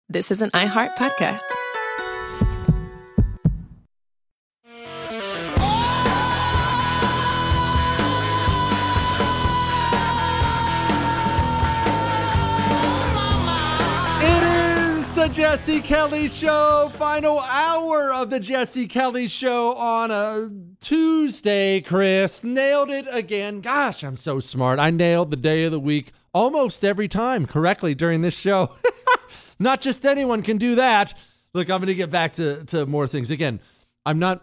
This is an iHeart podcast. The Jesse Kelly Show, final hour of the Jesse Kelly Show on a Tuesday. Chris nailed it again. Gosh, I'm so smart. I nailed the day of the week almost every time correctly during this show. Not just anyone can do that. Look, I'm going to get back to more things. Again, I'm not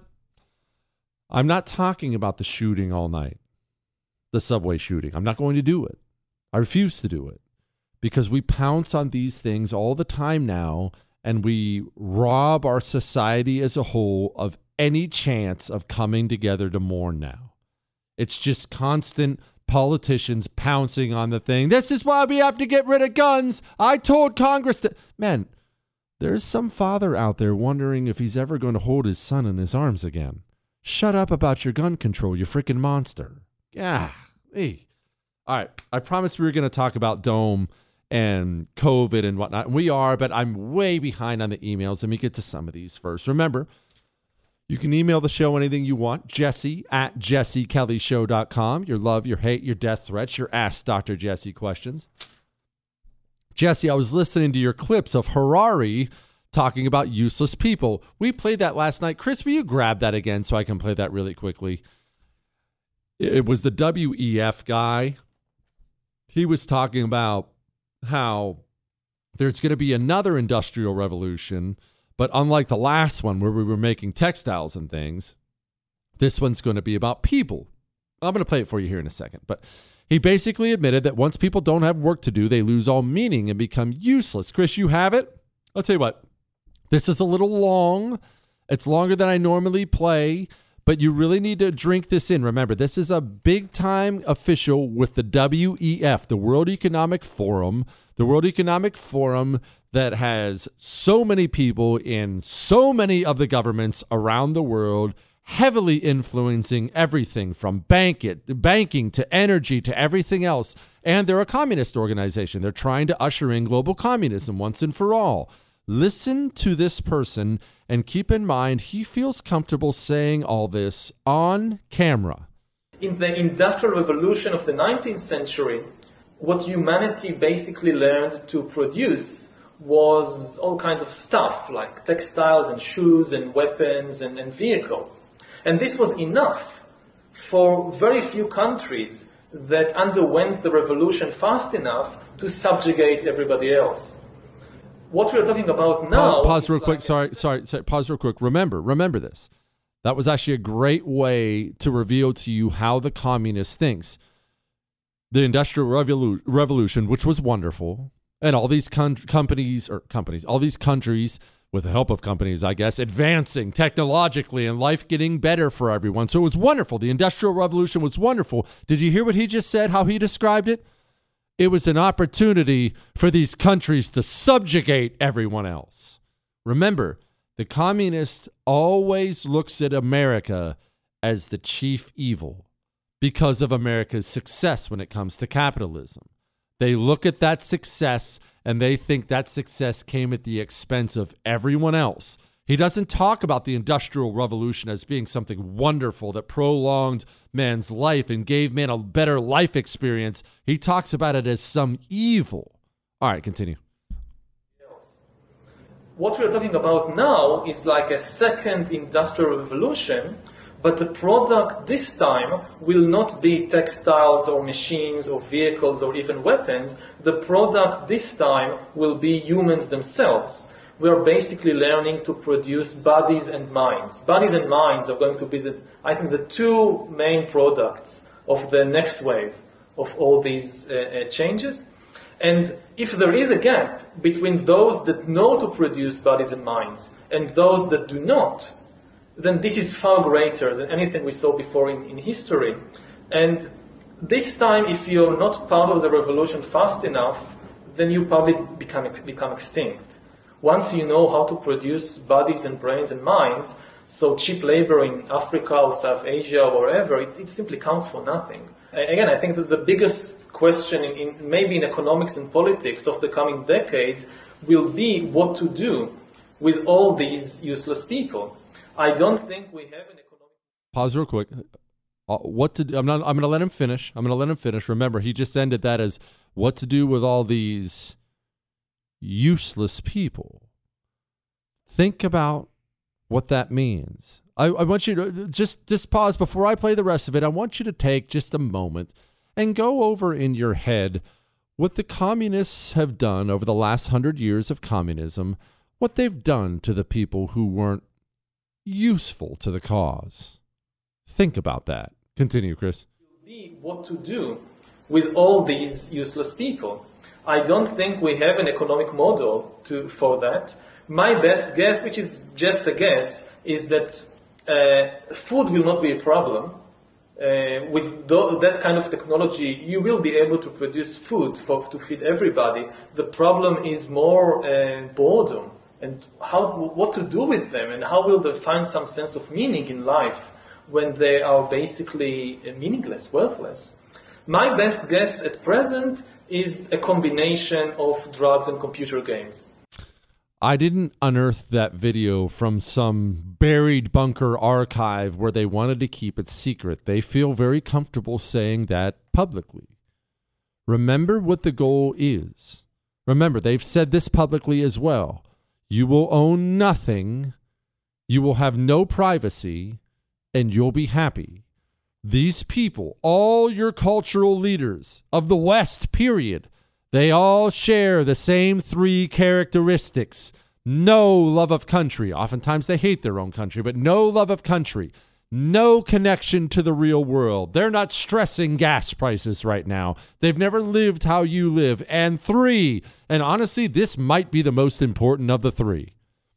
talking about the shooting all night, the subway shooting. I'm not going to do it. I refuse to do it. Because we pounce on these things all the time now, and we rob our society as a whole of any chance of coming together to mourn now. It's just constant politicians pouncing on the thing. This is why we have to get rid of guns. I told Congress to... Man, there's some father out there wondering if he's ever going to hold his son in his arms again. Shut up about your gun control, you freaking monster. Yeah. Hey. All right. I promised we were going to talk about Dome and COVID and whatnot. We are, but I'm way behind on the emails. Let me get to some of these first. Remember, you can email the show anything you want. Jesse@jessekellyshow.com. Your love, your hate, your death threats, your Ask Dr. Jesse questions. Jesse, I was listening to your clips of Harari talking about useless people. We played that last night. Chris, will you grab that again so I can play that really quickly? It was the WEF guy. He was talking about how there's going to be another industrial revolution, but unlike the last one where we were making textiles and things, this one's going to be about people. I'm going to play it for you here in a second, but he basically admitted that once people don't have work to do, they lose all meaning and become useless. Chris, you have it? I'll tell you what, this is a little long. It's longer than I normally play, but you really need to drink this in. Remember, this is a big-time official with the WEF, the World Economic Forum, that has so many people in so many of the governments around the world, heavily influencing everything from banking to energy to everything else. And they're a communist organization. They're trying to usher in global communism once and for all. Listen to this person and keep in mind he feels comfortable saying all this on camera. In the Industrial Revolution of the 19th century, what humanity basically learned to produce was all kinds of stuff like textiles and shoes and weapons and vehicles. And this was enough for very few countries that underwent the revolution fast enough to subjugate everybody else. What we're talking about now... Pause real quick. Sorry. Pause real quick. Remember this. That was actually a great way to reveal to you how the communist thinks. The Industrial Revolution, which was wonderful, and all these all these countries, with the help of companies, I guess, advancing technologically and life getting better for everyone. So it was wonderful. The Industrial Revolution was wonderful. Did you hear what he just said, how he described it? It was an opportunity for these countries to subjugate everyone else. Remember, the communist always looks at America as the chief evil because of America's success when it comes to capitalism. They look at that success and they think that success came at the expense of everyone else. He doesn't talk about the Industrial Revolution as being something wonderful that prolonged man's life and gave man a better life experience. He talks about it as some evil. All right, continue. What we're talking about now is like a second Industrial Revolution, but the product this time will not be textiles or machines or vehicles or even weapons. The product this time will be humans themselves. We are basically learning to produce bodies and minds. Bodies and minds are going to be, I think, the two main products of the next wave of all these changes. And if there is a gap between those that know to produce bodies and minds and those that do not, then this is far greater than anything we saw before in history. And this time, if you're not part of the revolution fast enough, then you probably become extinct. Once you know how to produce bodies and brains and minds, so cheap labor in Africa or South Asia or wherever, it simply counts for nothing. Again, I think that the biggest question maybe in economics and politics of the coming decades will be what to do with all these useless people. I don't think we have an economic... Pause real quick. What to do? I'm going to let him finish. Remember, he just ended that as what to do with all these useless people. Think about what that means. I want you to just pause before I play the rest of it. I want you to take just a moment and go over in your head what the communists have done over the last 100 years of communism, what they've done to the people who weren't useful to the cause. Think about that. Continue, Chris. Be what to do with all these useless people. I don't think we have an economic model for that. My best guess, which is just a guess, is that food will not be a problem. With that kind of technology, you will be able to produce food to feed everybody. The problem is more boredom and what to do with them, and how will they find some sense of meaning in life when they are basically meaningless, worthless. My best guess at present is a combination of drugs and computer games. I didn't unearth that video from some buried bunker archive where they wanted to keep it secret. They feel very comfortable saying that publicly. Remember what the goal is. Remember, they've said this publicly as well. You will own nothing, you will have no privacy, and you'll be happy. These people, all your cultural leaders of the West, period, they all share the same three characteristics. No love of country. Oftentimes they hate their own country, but no love of country. No connection to the real world. They're not stressing gas prices right now. They've never lived how you live. And three, and honestly, this might be the most important of the three.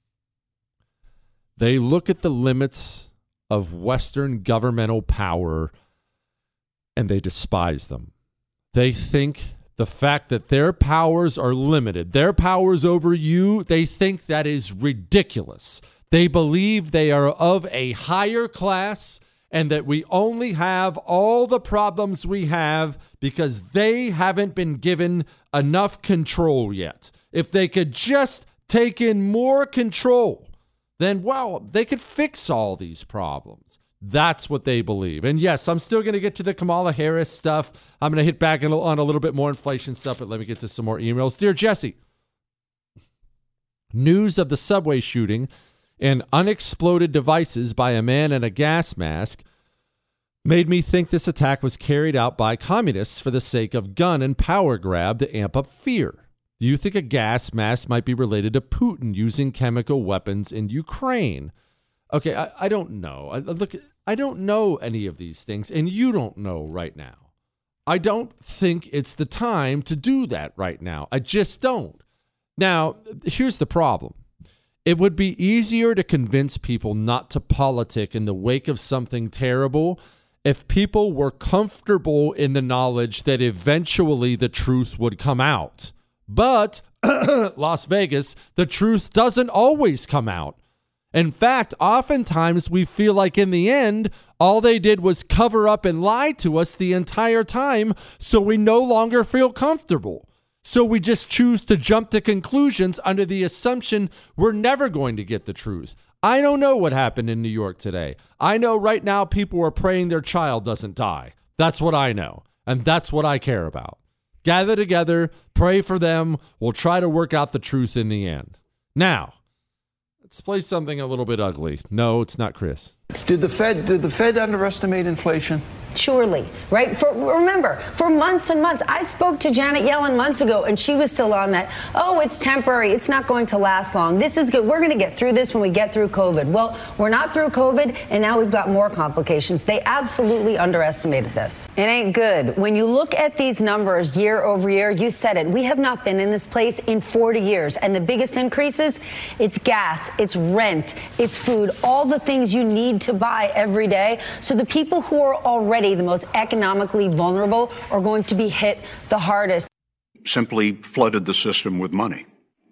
They look at the limits of Western governmental power and they despise them. They think the fact that their powers are limited, their powers over you, they think that is ridiculous. They believe they are of a higher class and that we only have all the problems we have because they haven't been given enough control yet. If they could just take in more control, then, well, they could fix all these problems. That's what they believe. And yes, I'm still going to get to the Kamala Harris stuff. I'm going to hit back on a little bit more inflation stuff, but let me get to some more emails. Dear Jesse, news of the subway shooting and unexploded devices by a man in a gas mask made me think this attack was carried out by communists for the sake of gun and power grab to amp up fear. Do you think a gas mask might be related to Putin using chemical weapons in Ukraine? Okay, I don't know. I don't know any of these things, and you don't know right now. I don't think it's the time to do that right now. I just don't. Now, here's the problem. It would be easier to convince people not to politic in the wake of something terrible if people were comfortable in the knowledge that eventually the truth would come out. But, Las Vegas, the truth doesn't always come out. In fact, oftentimes we feel like in the end, all they did was cover up and lie to us the entire time, so we no longer feel comfortable. So we just choose to jump to conclusions under the assumption we're never going to get the truth. I don't know what happened in New York today. I know right now people are praying their child doesn't die. That's what I know, and that's what I care about. Gather together, pray for them. We'll try to work out the truth in the end. Now, let's play something a little bit ugly. No, it's not Chris. Did the Fed underestimate inflation? Surely, right? Remember, for months and months, I spoke to Janet Yellen months ago, and she was still on that. Oh, it's temporary. It's not going to last long. This is good. We're going to get through this when we get through COVID. Well, we're not through COVID, and now we've got more complications. They absolutely underestimated this. It ain't good. When you look at these numbers year over year, you said it. We have not been in this place in 40 years, and the biggest increases, it's gas, it's rent, it's food, all the things you need to buy every day. So the people who are already the most economically vulnerable are going to be hit the hardest. Simply flooded the system with money.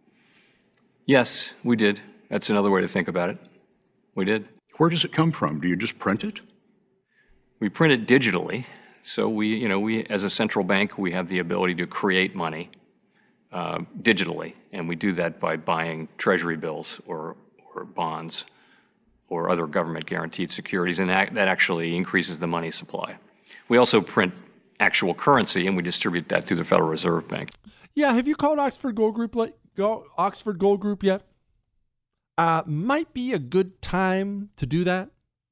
Yes, we did. That's another way to think about it. We did. Where does it come from? Do you just print it? We print it digitally. So we as a central bank, we have the ability to create money. digitally, and we do that by buying treasury bills or bonds or other government-guaranteed securities, and that actually increases the money supply. We also print actual currency, and we distribute that through the Federal Reserve Bank. Yeah, have you called Oxford Gold Group yet? Might be a good time to do that.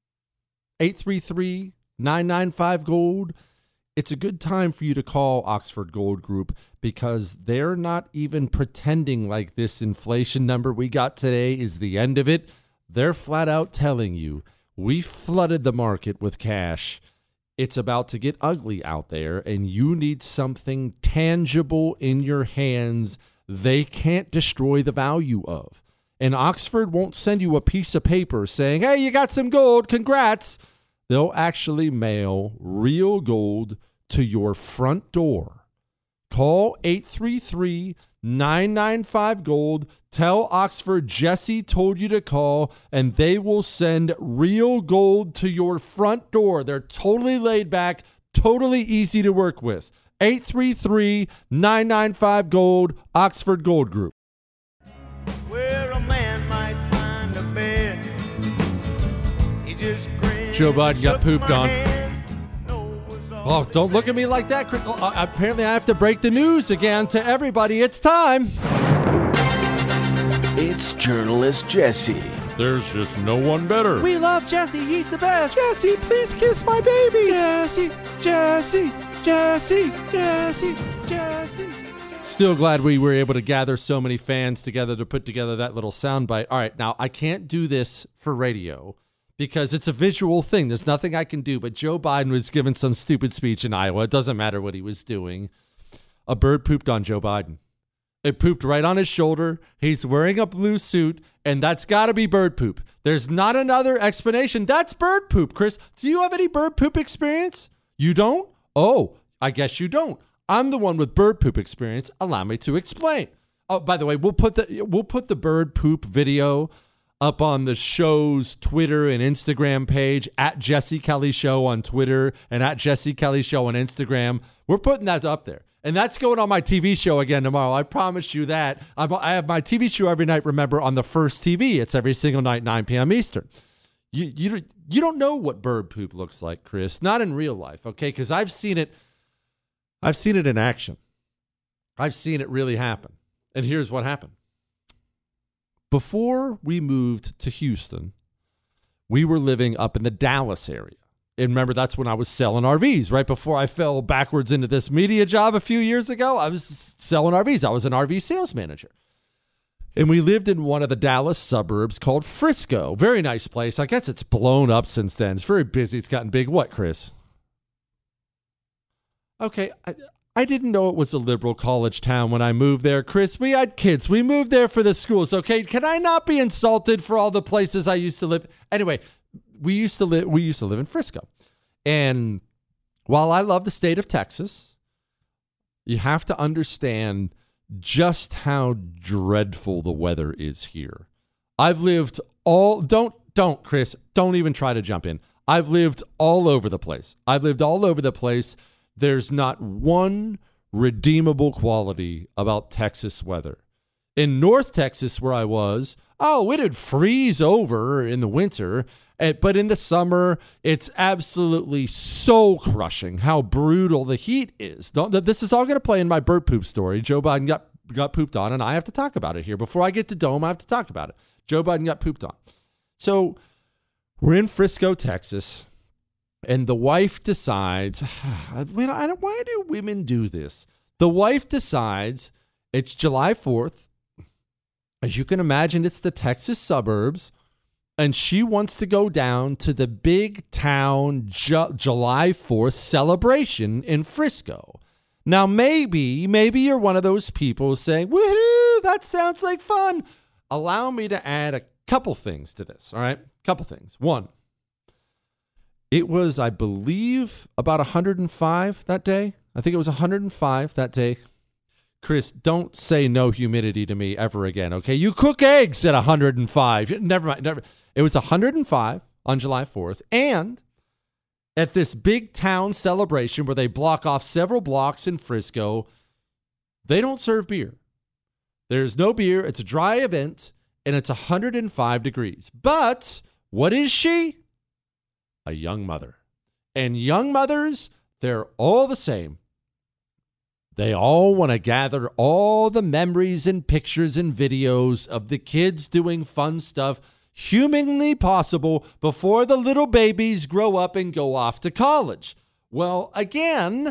833-995-GOLD. It's a good time for you to call Oxford Gold Group because they're not even pretending like this inflation number we got today is the end of it. They're flat out telling you, we flooded the market with cash. It's about to get ugly out there, and you need something tangible in your hands they can't destroy the value of. And Oxford won't send you a piece of paper saying, hey, you got some gold, congrats. They'll actually mail real gold to your front door. Call 833-995-GOLD. Tell Oxford Jesse told you to call, and they will send real gold to your front door. They're totally laid back, totally easy to work with. 833-995-GOLD, Oxford Gold Group. Where a man might find a bed. He just Joe Biden got pooped on. Oh, don't look at me like that. Apparently, I have to break the news again to everybody. It's time. It's journalist Jesse. There's just no one better. We love Jesse. He's the best. Jesse, please kiss my baby. Jesse, Jesse, Jesse, Jesse, Jesse. Still glad we were able to gather so many fans together to put together that little soundbite. All right, now I can't do this for radio because it's a visual thing. There's nothing I can do, but Joe Biden was giving some stupid speech in Iowa. It doesn't matter what he was doing. A bird pooped on Joe Biden. It pooped right on his shoulder. He's wearing a blue suit, and that's got to be bird poop. There's not another explanation. That's bird poop, Chris. Do you have any bird poop experience? You don't? Oh, I guess you don't. I'm the one with bird poop experience. Allow me to explain. Oh, by the way, we'll put the bird poop video up on the show's Twitter and Instagram page, at Jesse Kelly Show on Twitter and at Jesse Kelly Show on Instagram. We're putting that up there. And that's going on my TV show again tomorrow. I promise you that. I have my TV show every night, remember, on the First TV. It's every single night, 9 p.m. Eastern. You don't know what bird poop looks like, Chris. Not in real life, okay? Because I've seen it in action. I've seen it really happen. And here's what happened. Before we moved to Houston, we were living up in the Dallas area. And remember, that's when I was selling RVs. Right before I fell backwards into this media job a few years ago, I was selling RVs. I was an RV sales manager. And we lived in one of the Dallas suburbs called Frisco. Very nice place. I guess it's blown up since then. It's very busy. It's gotten big. What, Chris? Okay, I didn't know it was a liberal college town when I moved there, Chris. We had kids. We moved there for the schools, okay? Can I not be insulted for all the places I used to live? Anyway, we used to live in Frisco. And while I love the state of Texas, you have to understand just how dreadful the weather is here. I've lived don't Chris, don't even try to jump in. I've lived all over the place. There's not one redeemable quality about Texas weather. In North Texas, where I was, it'd freeze over in the winter, but in the summer, it's absolutely soul crushing how brutal the heat is. This is all going to play in my bird poop story. Joe Biden got pooped on, and I have to talk about it here. Before I get to Dome, I have to talk about it. Joe Biden got pooped on. So we're in Frisco, Texas. And the wife decides, why do women do this? The wife decides it's July 4th. As you can imagine, it's the Texas suburbs. And she wants to go down to the big town July 4th celebration in Frisco. Now, maybe you're one of those people saying, woohoo, that sounds like fun. Allow me to add a couple things to this, all right? Couple things. One. It was, I believe, about 105 that day. I think it was 105 that day. Chris, don't say no humidity to me ever again, okay? You cook eggs at 105. Never mind. It was 105 on July 4th. And at this big town celebration where they block off several blocks in Frisco, they don't serve beer. There's no beer. It's a dry event, and it's 105 degrees. But what is she? A young mother. And young mothers, they're all the same. They all want to gather all the memories and pictures and videos of the kids doing fun stuff humanly possible before the little babies grow up and go off to college. Well, again,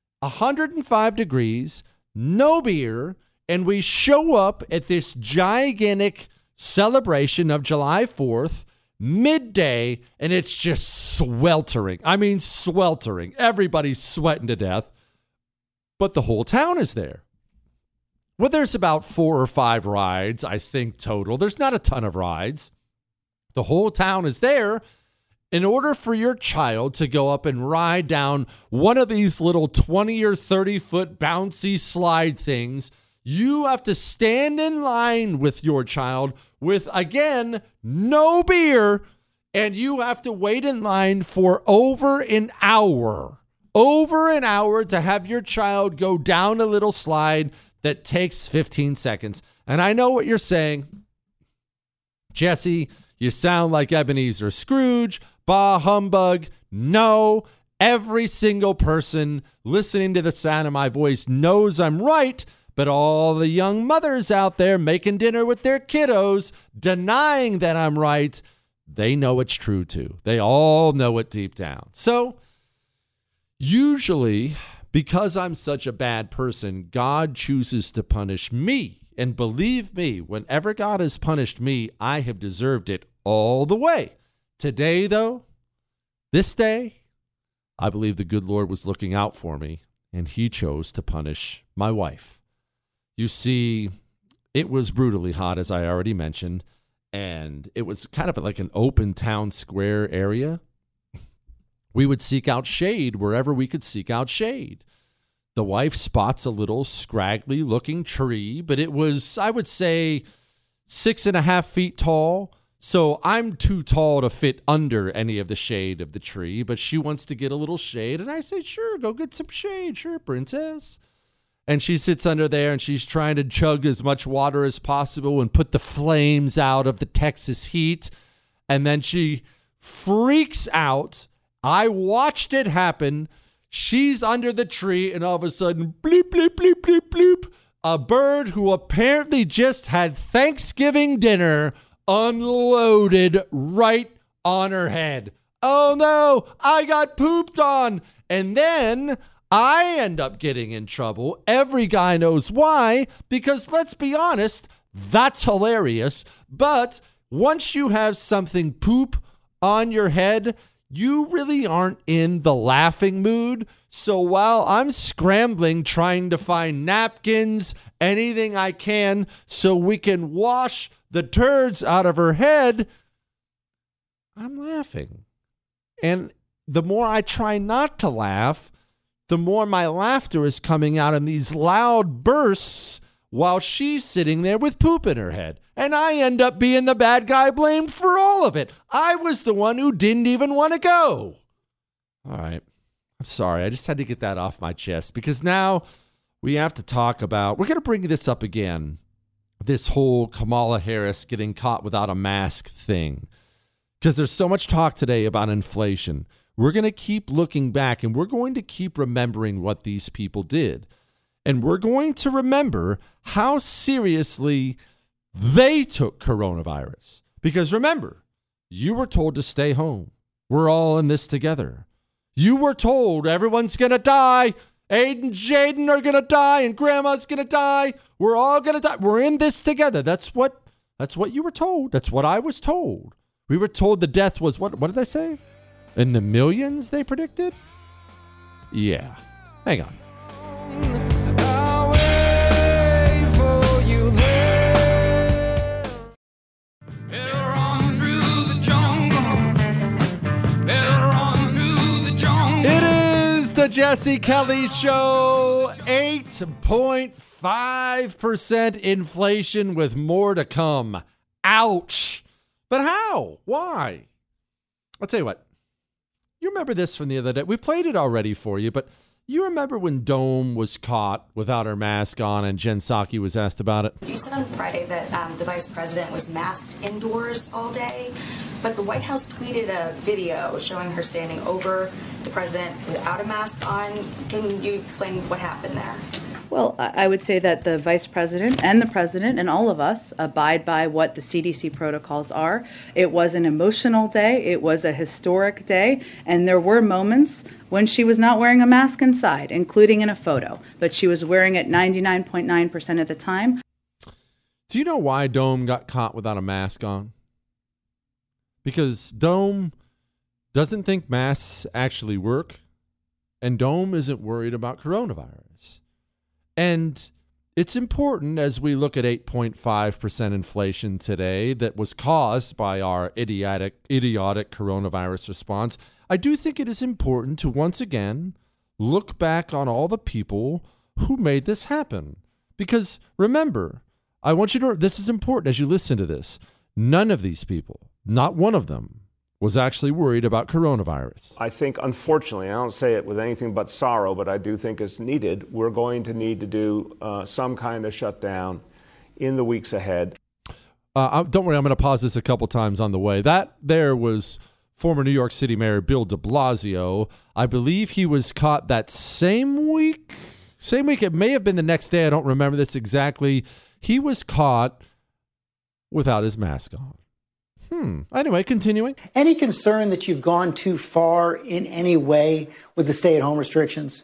105 degrees, no beer, and we show up at this gigantic celebration of July 4th, midday, and it's just sweltering. I mean, sweltering. Everybody's sweating to death. But the whole town is there. Well, there's about 4 or 5 rides, I think, total. There's not a ton of rides. The whole town is there. In order for your child to go up and ride down one of these little 20 or 30-foot bouncy slide things, you have to stand in line with your child with, again, no beer, and you have to wait in line for over an hour. Over an hour to have your child go down a little slide that takes 15 seconds. And I know what you're saying. Jesse, you sound like Ebenezer Scrooge. Bah humbug. No, every single person listening to the sound of my voice knows I'm right. But all the young mothers out there making dinner with their kiddos, denying that I'm right, they know it's true too. They all know it deep down. So, usually, because I'm such a bad person, God chooses to punish me. And believe me, whenever God has punished me, I have deserved it all the way. Today, though, this day, I believe the good Lord was looking out for me, and he chose to punish my wife. You see, it was brutally hot, as I already mentioned, and it was kind of like an open town square area. We would seek out shade wherever we could seek out shade. The wife spots a little scraggly looking tree, but it was, I would say, 6.5 feet tall. So I'm too tall to fit under any of the shade of the tree, but she wants to get a little shade. And I say, sure, go get some shade. Sure, princess. And she sits under there and she's trying to chug as much water as possible and put the flames out of the Texas heat. And then she freaks out. I watched it happen. She's under the tree, and all of a sudden, bleep, bleep, bleep, bleep, bleep, a bird who apparently just had Thanksgiving dinner unloaded right on her head. Oh no, I got pooped on. And then I end up getting in trouble. Every guy knows why, because let's be honest, that's hilarious. But once you have something poop on your head, you really aren't in the laughing mood. So while I'm scrambling, trying to find napkins, anything I can, so we can wash the turds out of her head, I'm laughing. And the more I try not to laugh, the more my laughter is coming out in these loud bursts while she's sitting there with poop in her head. And I end up being the bad guy blamed for all of it. I was the one who didn't even want to go. All right. I'm sorry. I just had to get that off my chest because now we have to talk about, we're going to bring this up again, this whole Kamala Harris getting caught without a mask thing. Because there's so much talk today about inflation. We're going to keep looking back and we're going to keep remembering what these people did. And we're going to remember how seriously they took coronavirus. Because remember, you were told to stay home. We're all in this together. You were told everyone's going to die. Aiden and Jaden are going to die and grandma's going to die. We're all going to die. We're in this together. That's what you were told. That's what I was told. We were told the death was, what did I say? In the millions they predicted? Yeah. Hang on. The Jesse Kelly Show, 8.5% inflation with more to come. Ouch. But how? Why? I'll tell you what. You remember this from the other day. We played it already for you, but You remember when Dome was caught without her mask on and Jen Psaki was asked about it? You said on Friday that the vice president was masked indoors all day, but the White House tweeted a video showing her standing over the president without a mask on. Can you explain what happened there? Well, I would say that the vice president and the president and all of us abide by what the CDC protocols are. It was an emotional day. It was a historic day. And there were moments when she was not wearing a mask inside, including in a photo. But she was wearing it 99.9% of the time. Do you know why Dome got caught without a mask on? Because Dome doesn't think masks actually work. And Dome isn't worried about coronavirus. And it's important as we look at 8.5% inflation today that was caused by our idiotic coronavirus response. I do think it is important to once again look back on all the people who made this happen. Because remember, I want you to, this is important as you listen to this. None of these people, not one of them, was actually worried about coronavirus. I think, unfortunately, I don't say it with anything but sorrow, but I do think it's needed. We're going to need to do some kind of shutdown in the weeks ahead. Don't worry, I'm going to pause this a couple times on the way. That there was former New York City Mayor Bill de Blasio. I believe he was caught that same week. It may have been the next day. I don't remember this exactly. He was caught without his mask on. Anyway, continuing. Any concern that you've gone too far in any way with the stay-at-home restrictions?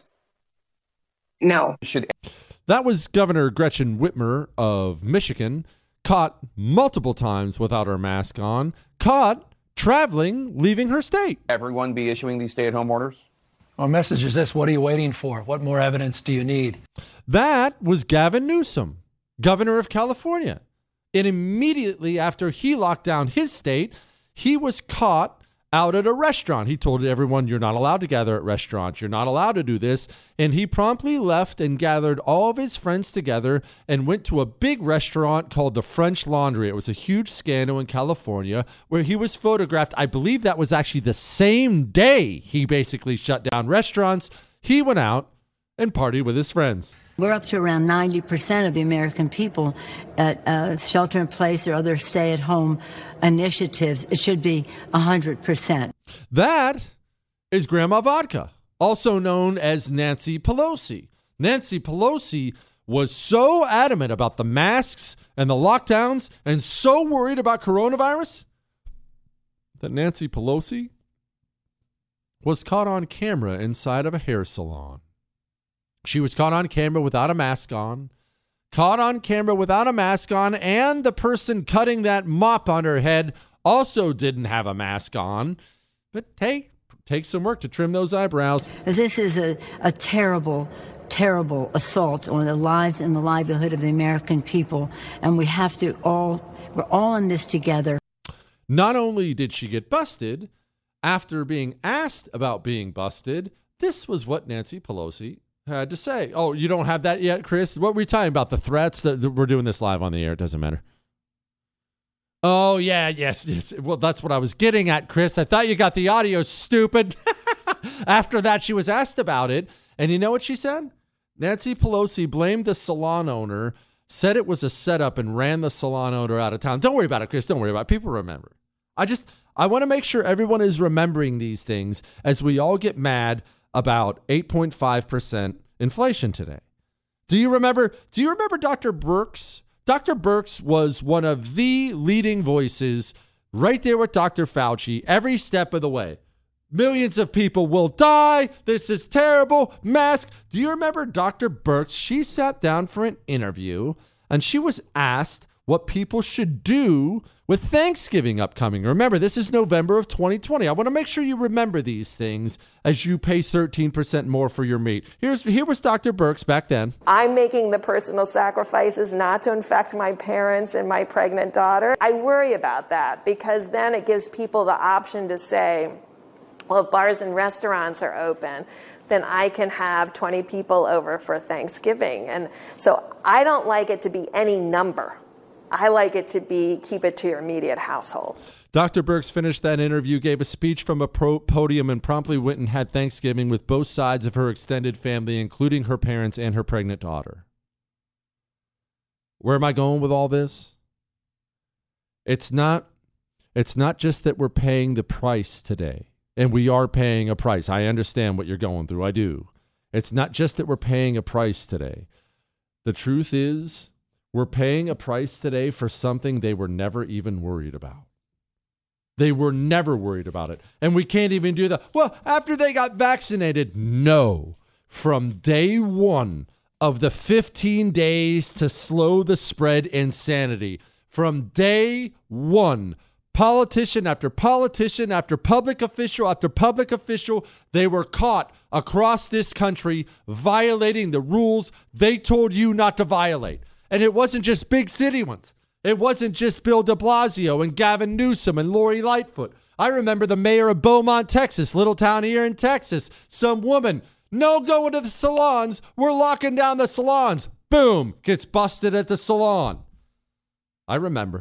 No. That was Governor Gretchen Whitmer of Michigan, caught multiple times without her mask on, caught traveling, leaving her state. Everyone be issuing these stay-at-home orders? Our message is this: what are you waiting for? What more evidence do you need? That was Gavin Newsom, governor of California. And immediately after he locked down his state, he was caught out at a restaurant. He told everyone, you're not allowed to gather at restaurants. You're not allowed to do this. And he promptly left and gathered all of his friends together and went to a big restaurant called the French Laundry. It was a huge scandal in California where he was photographed. I believe that was actually the same day he basically shut down restaurants. He went out and partied with his friends. We're up to around 90% of the American people at shelter-in-place or other stay-at-home initiatives. It should be 100%. That is Grandma Vodka, also known as Nancy Pelosi. Nancy Pelosi was so adamant about the masks and the lockdowns and so worried about coronavirus that Nancy Pelosi was caught on camera inside of a hair salon. She was caught on camera without a mask on, and the person cutting that mop on her head also didn't have a mask on. But hey, take some work to trim those eyebrows. This is a terrible, terrible assault on the lives and the livelihood of the American people, and we're all in this together. Not only did she get busted, after being asked about being busted, this was what Nancy Pelosi had to say. Oh, you don't have that yet, Chris? What were we talking about? The threats? We're doing this live on the air. It doesn't matter. Oh, yeah, yes. Well, that's what I was getting at, Chris. I thought you got the audio, stupid. After that, she was asked about it. And you know what she said? Nancy Pelosi blamed the salon owner, said it was a setup, and ran the salon owner out of town. Don't worry about it, Chris. Don't worry about it. People remember. I want to make sure everyone is remembering these things as we all get mad about 8.5% inflation today. Do you remember Dr. Birx? Dr. Birx was one of the leading voices right there with Dr. Fauci every step of the way. Millions of people will die. This is terrible. Mask. Do you remember Dr. Birx? She sat down for an interview and she was asked what people should do with Thanksgiving upcoming. Remember, this is November of 2020. I want to make sure you remember these things as you pay 13% more for your meat. Here was Dr. Birx back then. I'm making the personal sacrifices not to infect my parents and my pregnant daughter. I worry about that because then it gives people the option to say, well, if bars and restaurants are open, then I can have 20 people over for Thanksgiving. And so I don't like it to be any number. I like it to be keep it to your immediate household. Dr. Birx finished that interview, gave a speech from a podium, and promptly went and had Thanksgiving with both sides of her extended family, including her parents and her pregnant daughter. Where am I going with all this? It's not just that we're paying the price today, and we are paying a price. I understand what you're going through. I do. It's not just that we're paying a price today. The truth is, we're paying a price today for something they were never even worried about. They were never worried about it. And we can't even do that. Well, after they got vaccinated, no. From day one of the 15 days to slow the spread insanity, from day one, politician after politician after public official, they were caught across this country violating the rules they told you not to violate. And it wasn't just big city ones. It wasn't just Bill de Blasio and Gavin Newsom and Lori Lightfoot. I remember the mayor of Beaumont, Texas, little town here in Texas. Some woman, no going to the salons. We're locking down the salons. Boom, gets busted at the salon. I remember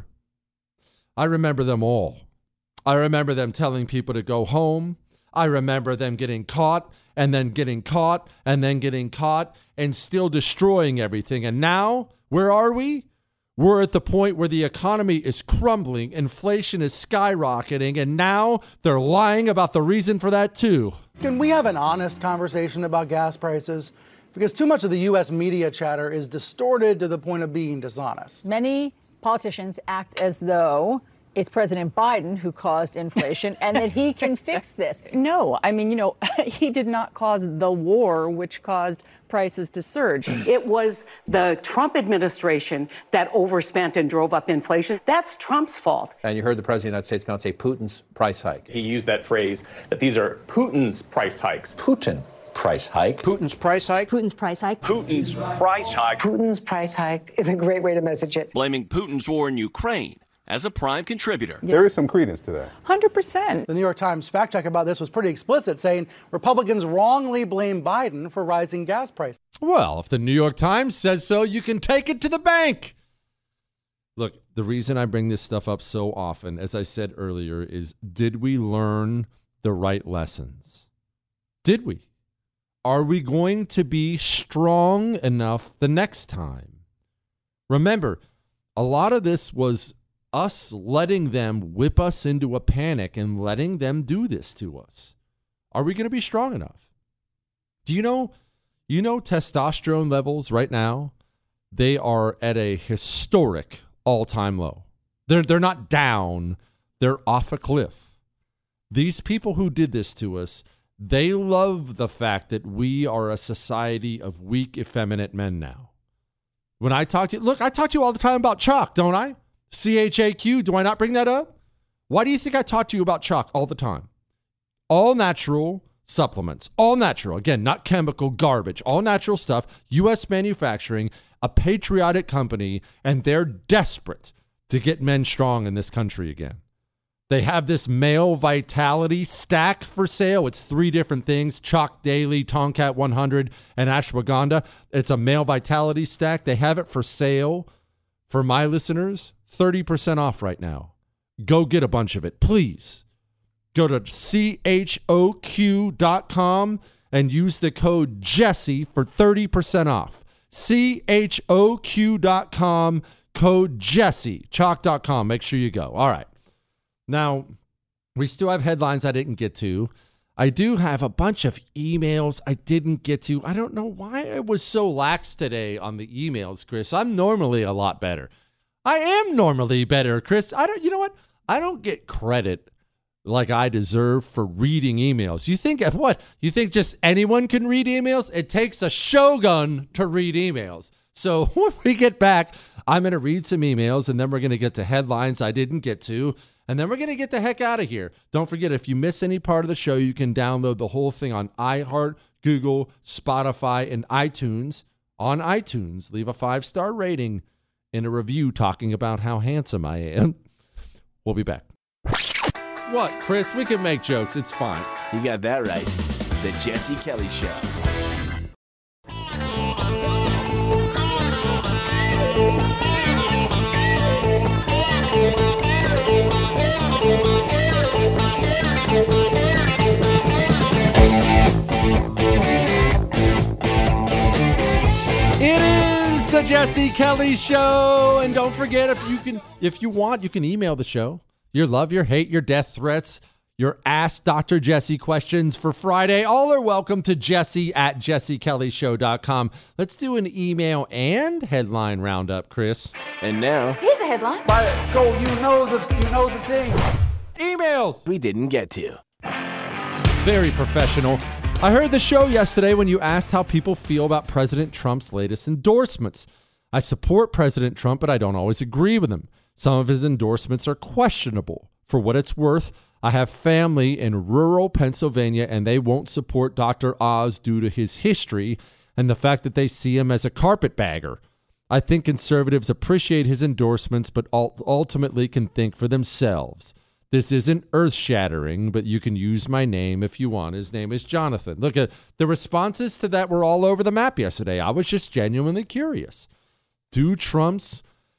them all. I remember them telling people to go home. I remember them getting caught and then getting caught and then getting caught and still destroying everything. And now, where are we? We're at the point where the economy is crumbling, inflation is skyrocketing, and now they're lying about the reason for that too. Can we have an honest conversation about gas prices? Because too much of the U.S. media chatter is distorted to the point of being dishonest. Many politicians act as though it's President Biden who caused inflation and that he can fix this. No, I mean, he did not cause the war which caused prices to surge. It was the Trump administration that overspent and drove up inflation. That's Trump's fault. And you heard the President of the United States going to say Putin's price hike. He used that phrase that these are Putin's price hikes. Putin. Price hike. Putin's price hike. Putin's price hike. Putin's price hike. Putin's price hike is a great way to message it. Blaming Putin's war in Ukraine as a prime contributor. There is some credence to that. 100%. The New York Times fact check about this was pretty explicit, saying Republicans wrongly blame Biden for rising gas prices. Well, if the New York Times says so, you can take it to the bank. Look, the reason I bring this stuff up so often, as I said earlier, is did we learn the right lessons? Did we? Are we going to be strong enough the next time? Remember, a lot of this was us letting them whip us into a panic and letting them do this to us. Are we going to be strong enough? Do you know testosterone levels right now? They are at a historic all-time low. They're not down. They're off a cliff. These people who did this to us, they love the fact that we are a society of weak, effeminate men now. When I talk to you, look, I talk to you all the time about chalk, don't I? CHAQ, do I not bring that up? Why do you think I talk to you about chalk all the time? All natural supplements, all natural. Again, not chemical garbage, all natural stuff, U.S. manufacturing, a patriotic company, and they're desperate to get men strong in this country again. They have this male vitality stack for sale. It's 3 different things, Chalk Daily, Tomcat 100, and Ashwagandha. It's a male vitality stack. They have it for sale for my listeners, 30% off right now. Go get a bunch of it, please. Go to CHOQ.com and use the code Jesse for 30% off. CHOQ.com, code Jesse, chalk.com. Make sure you go. All right. Now, we still have headlines I didn't get to. I do have a bunch of emails I didn't get to. I don't know why I was so lax today on the emails, Chris. I'm normally a lot better. I am normally better, Chris. You know what? I don't get credit like I deserve for reading emails. You think what? You think just anyone can read emails? It takes a shogun to read emails. So when we get back, I'm going to read some emails, and then we're going to get to headlines I didn't get to. And then we're going to get the heck out of here. Don't forget, if you miss any part of the show, you can download the whole thing on iHeart, Google, Spotify, and iTunes. On iTunes, leave a 5-star rating and a review talking about how handsome I am. We'll be back. What, Chris? We can make jokes. It's fine. You got that right. The Jesse Kelly Show. Jesse Kelly Show. And don't forget, if you want, you can email the show. Your love, your hate, your death threats, your Ask Dr. Jesse questions for Friday. All are welcome to jesse@jessekellyshow.com. Let's do an email and headline roundup, Chris. And now, Here's a headline. Go, you know the thing. Emails we didn't get to. Very professional. I heard the show yesterday when you asked how people feel about President Trump's latest endorsements. I support President Trump, but I don't always agree with him. Some of his endorsements are questionable. For what it's worth, I have family in rural Pennsylvania, and they won't support Dr. Oz due to his history and the fact that they see him as a carpetbagger. I think conservatives appreciate his endorsements, but ultimately can think for themselves. This isn't earth-shattering, but you can use my name if you want. His name is Jonathan. Look, the responses to that were all over the map yesterday. I was just genuinely curious. Do Trump's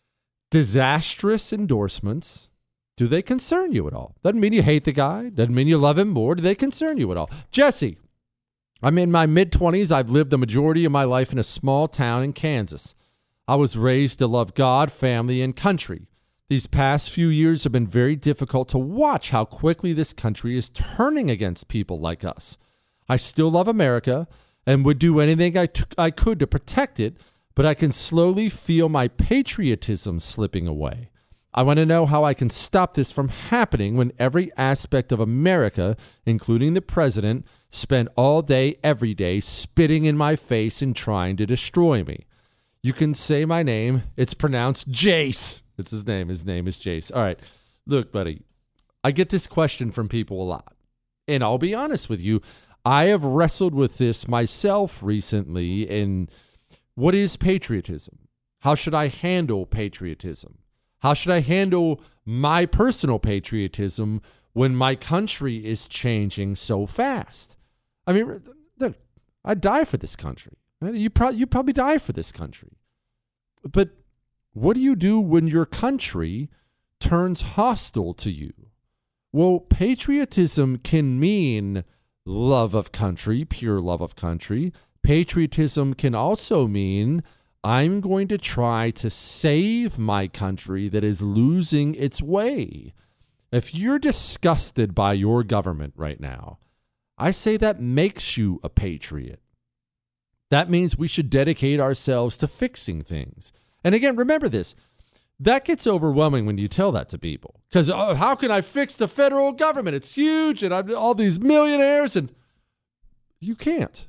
disastrous endorsements, do they concern you at all? Doesn't mean you hate the guy. Doesn't mean you love him more. Do they concern you at all? Jesse, I'm in my mid-20s. I've lived the majority of my life in a small town in Kansas. I was raised to love God, family, and country. These past few years have been very difficult to watch how quickly this country is turning against people like us. I still love America and would do anything I could to protect it, but I can slowly feel my patriotism slipping away. I want to know how I can stop this from happening when every aspect of America, including the president, spend all day, every day, spitting in my face and trying to destroy me. You can say my name. It's pronounced Jace. It's his name. His name is Jace. All right. Look, buddy, I get this question from people a lot. And I'll be honest with you, I have wrestled with this myself recently. And what is patriotism? How should I handle patriotism? How should I handle my personal patriotism when my country is changing so fast? I mean, look, I'd die for this country. You probably die for this country. But what do you do when your country turns hostile to you? Well, patriotism can mean love of country, pure love of country. Patriotism can also mean I'm going to try to save my country that is losing its way. If you're disgusted by your government right now, I say that makes you a patriot. That means we should dedicate ourselves to fixing things. And again, remember this. That gets overwhelming when you tell that to people. Because how can I fix the federal government? It's huge and I'm all these millionaires. And you can't.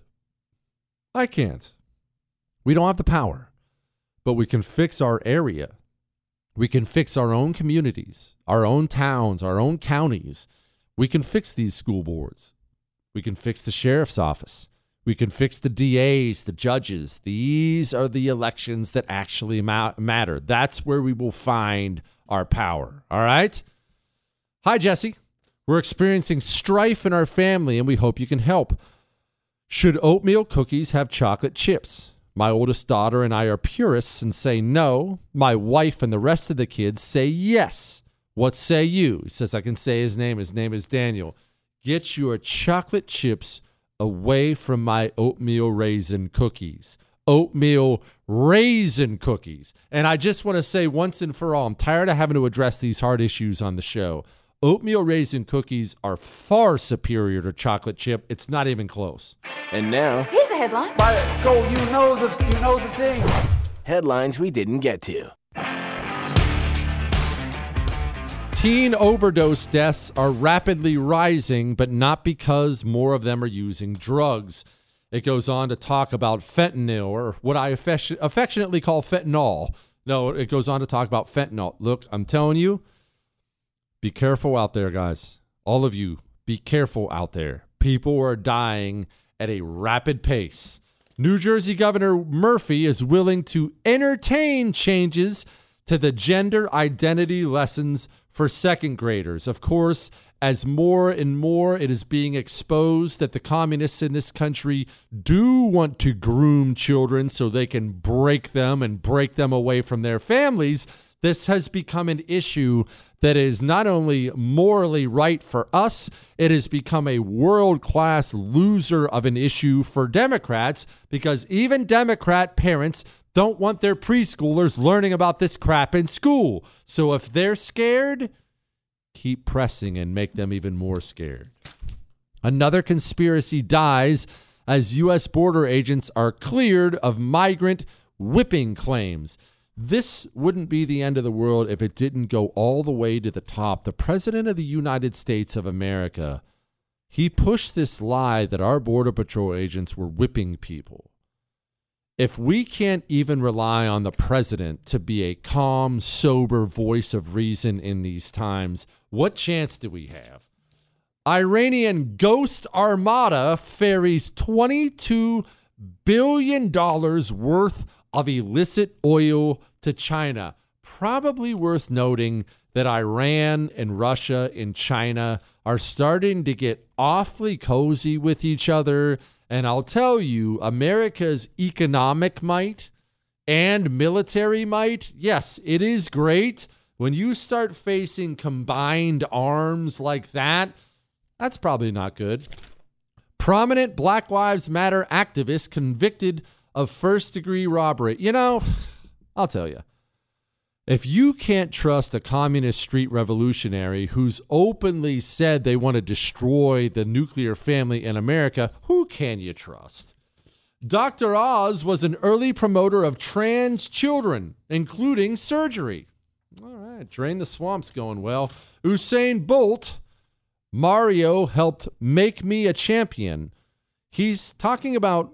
I can't. We don't have the power. But we can fix our area. We can fix our own communities, our own towns, our own counties. We can fix these school boards. We can fix the sheriff's office. We can fix the DAs, the judges. These are the elections that actually matter. That's where we will find our power. All right? Hi, Jesse. We're experiencing strife in our family, and we hope you can help. Should oatmeal cookies have chocolate chips? My oldest daughter and I are purists and say no. My wife and the rest of the kids say yes. What say you? He says I can say his name. His name is Daniel. Get your chocolate chips away from my oatmeal raisin cookies. Oatmeal raisin cookies. And I just want to say once and for all, I'm tired of having to address these hard issues on the show. Oatmeal raisin cookies are far superior to chocolate chip. It's not even close. And now, Here's a headline. Go, you know the thing. headlines we didn't get to. Teen overdose deaths are rapidly rising, but not because more of them are using drugs. It goes on to talk about fentanyl, or what I affectionately call fentanyl. No, it goes on to talk about fentanyl. Look, I'm telling you, be careful out there, guys. All of you, be careful out there. People are dying at a rapid pace. New Jersey Governor Murphy is willing to entertain changes to the gender identity lessons for second graders. Of course, as more and more it is being exposed that the communists in this country do want to groom children so they can break them away from their families, This has become an issue that is not only morally right for us, it has become a world-class loser of an issue for Democrats, because even Democrat parents don't want their preschoolers learning about this crap in school. So if they're scared, keep pressing and make them even more scared. Another conspiracy dies as U.S. border agents are cleared of migrant whipping claims. This wouldn't be the end of the world if it didn't go all the way to the top. The President of the United States of America, he pushed this lie that our Border Patrol agents were whipping people. If we can't even rely on the president to be a calm, sober voice of reason in these times, what chance do we have? Iranian Ghost Armada ferries $22 billion worth of illicit oil to China. Probably worth noting that Iran and Russia and China are starting to get awfully cozy with each other. And I'll tell you, America's economic might and military might, yes, it is great. When you start facing combined arms like that, that's probably not good. Prominent Black Lives Matter activist convicted of first-degree robbery. You know, I'll tell you. If you can't trust a communist street revolutionary who's openly said they want to destroy the nuclear family in America, who can you trust? Dr. Oz was an early promoter of trans children, including surgery. All right, Drain the Swamp's going well. Usain Bolt, Mario helped make me a champion. He's talking about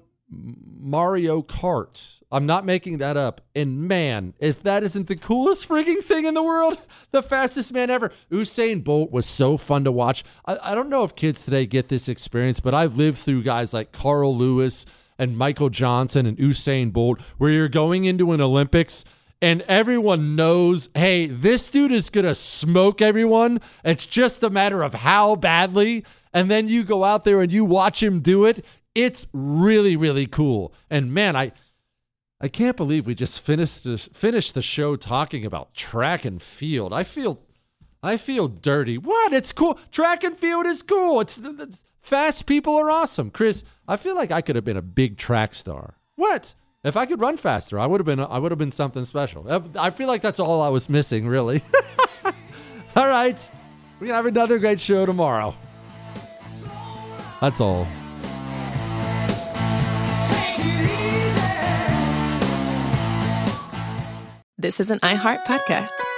Mario Kart. I'm not making that up. And man, if that isn't the coolest frigging thing in the world, the fastest man ever. Usain Bolt was so fun to watch. I don't know if kids today get this experience, but I've lived through guys like Carl Lewis and Michael Johnson and Usain Bolt, where you're going into an Olympics and everyone knows, hey, this dude is going to smoke everyone. It's just a matter of how badly. And then you go out there and you watch him do it. It's really, really cool. And man, I can't believe we just finished the show talking about track and field. I feel dirty. What? It's cool. Track and field is cool. It's fast people are awesome. Chris, I feel like I could have been a big track star. What? If I could run faster, I would have been something special. I feel like that's all I was missing, really. All right. We're going to have another great show tomorrow. That's all. This is an iHeart podcast.